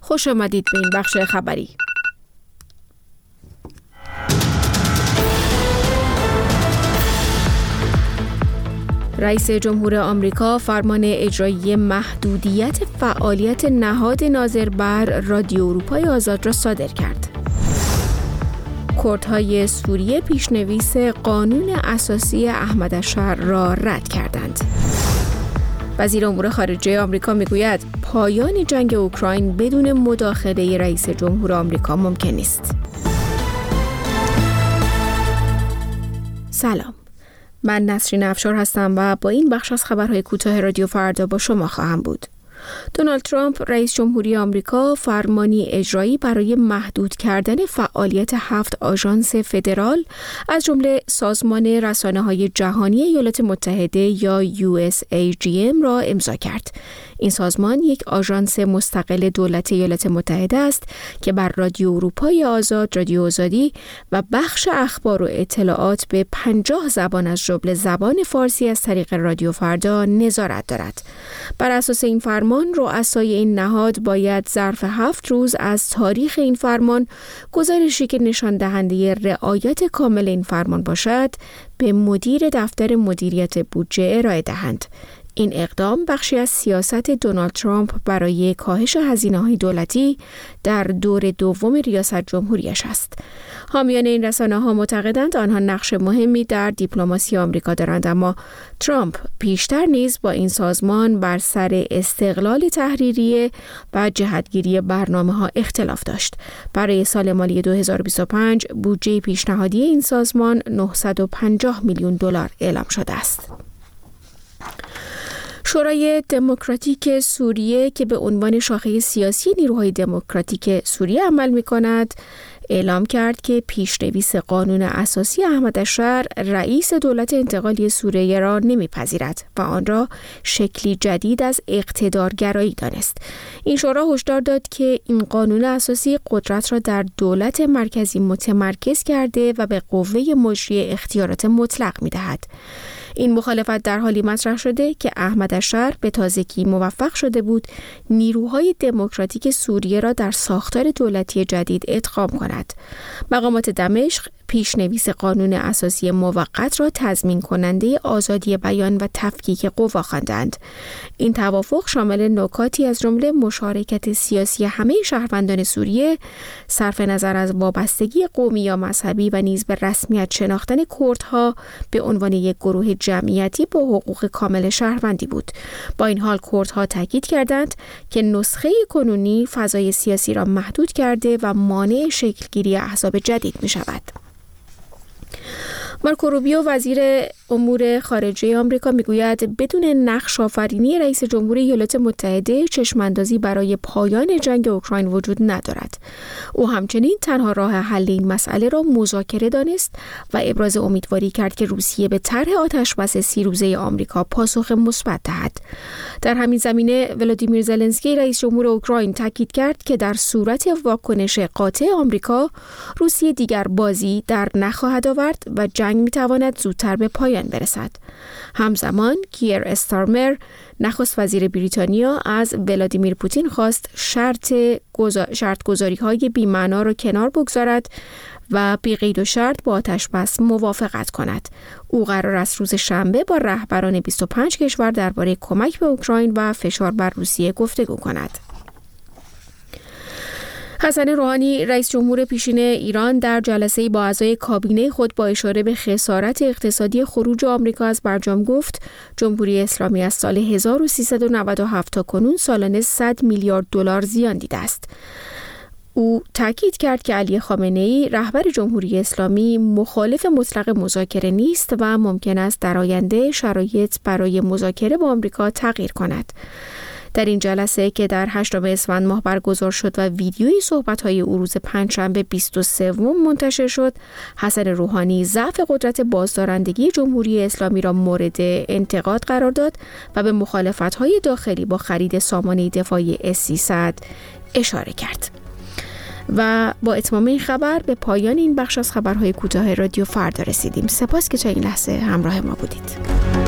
خوش آمدید به این بخش خبری. رئیس جمهور آمریکا فرمان اجرایی محدودیت فعالیت نهاد ناظر بر رادیو اروپای آزاد را صادر کرد. کردهای سوریه پیشنویس قانون اساسی احمدالشهر را رد کردند. وزیر امور خارجه آمریکا میگوید پایان جنگ اوکراین بدون مداخله رئیس جمهور آمریکا ممکن نیست. سلام. من نسرین افشار هستم و با این بخش از خبرهای کوتاه رادیو فردا با شما خواهم بود. دونالد ترامپ رئیس جمهوری آمریکا فرمانی اجرایی برای محدود کردن فعالیت 7 آژانس فدرال از جمله سازمان رسانه‌های جهانی ایالات متحده یا USAGM را امضا کرد. این سازمان یک آژانس مستقل دولت ایالات متحده است که بر رادیو اروپای آزاد، رادیو آزادی و بخش اخبار و اطلاعات به 50 زبان از جمله زبان فارسی از طریق رادیو فردا نظارت دارد. بر اساس این فرمان رؤسای این نهاد باید ظرف 7 روز از تاریخ این فرمان گزارشی که نشان دهنده رعایت کامل این فرمان باشد به مدیر دفتر مدیریت بودجه ارائه دهند. این اقدام بخشی از سیاست دونالد ترامپ برای کاهش هزینه‌های دولتی در دور دوم ریاست جمهوریش است. حامیان این رسانه‌ها معتقدند آنها نقش مهمی در دیپلماسی آمریکا دارند، اما ترامپ پیشتر نیز با این سازمان بر سر استقلال تحریریه و جهتگیری برنامه‌ها اختلاف داشت. برای سال مالی 2025 بودجه پیشنهادی این سازمان 950 میلیون دلار اعلام شده است. شورای دموکراتیک سوریه که به عنوان شاخه سیاسی نیروهای دموکراتیک سوریه عمل می‌کند، اعلام کرد که پیشنویس قانون اساسی احمدالشهر رئیس دولت انتقالی سوریه را نمی‌پذیرد و آن را شکلی جدید از اقتدارگرایی دانست. این شورا هشدار داد که این قانون اساسی قدرت را در دولت مرکزی متمرکز کرده و به قوه مجری اختیارات مطلق می‌دهد. این مخالفت در حالی مطرح شده که احمدالشهر به تازگی موفق شده بود نیروهای دموکراتیک سوریه را در ساختار دولتی جدید ادغام کند. مقامات دمشق پیشنویس قانون اساسی موقت را تضمین کننده آزادی بیان و تفکیک قوا خواندند. این توافق شامل نکاتی از جمله مشارکت سیاسی همه شهروندان سوریه، صرف نظر از وابستگی قومی یا مذهبی و نیز به رسمیت شناختن کردها به عنوان یک گروه جمعیتی با حقوق کامل شهروندی بود. با این حال کردها تاکید کردند که نسخه کنونی فضای سیاسی را محدود کرده و مانع شکلگیری احزاب جدید می شود. مارکو روبیو وزیر امور خارجه آمریکا میگوید بدون نقش آفرینی رئیس جمهور ایالات متحده چشماندازی برای پایان جنگ اوکراین وجود ندارد. او همچنین تنها راه حل این مسئله را مذاکره دانست و ابراز امیدواری کرد که روسیه به طرح آتشبس 30 روزه آمریکا پاسخ مثبت دهد. در همین زمینه ولادیمیر زلنسکی رئیس جمهور اوکراین تاکید کرد که در صورت واکنش قاطع آمریکا روسیه دیگر بازی در نخواهد آورد و جنگ میتواند زودتر به پایان برسد. همزمان کیر استارمر نخست وزیر بریتانیا از ولادیمیر پوتین خواست شرط گذاری های بی‌معنا را کنار بگذارد و بی قید و شرط با آتشبس موافقت کند. او قرار است روز شنبه با رهبران 25 کشور درباره کمک به اوکراین و فشار بر روسیه گفتگو کند. حسن روحانی رئیس جمهور پیشین ایران در جلسه‌ای با اعضای کابینه خود با اشاره به خسارت اقتصادی خروج آمریکا از برجام گفت جمهوری اسلامی از سال 1397 تا کنون سالانه 100 میلیارد دلار زیان دیده است. او تاکید کرد که علی خامنه‌ای رهبر جمهوری اسلامی مخالف مطلق مذاکره نیست و ممکن است در آینده شرایط برای مذاکره با آمریکا تغییر کند. در این جلسه که در 8 اسفند ماه برگزار شد و ویدیوی صحبت‌های او روز پنجشنبه 23 منتشر شد، حسن روحانی ضعف قدرت بازدارندگی جمهوری اسلامی را مورد انتقاد قرار داد و به مخالفت‌های داخلی با خرید سامانه دفاعی S-300 اشاره کرد. و با اتمام این خبر به پایان این بخش از خبرهای کوتاه رادیو فردا رسیدیم. سپاس که تا این لحظه همراه ما بودید.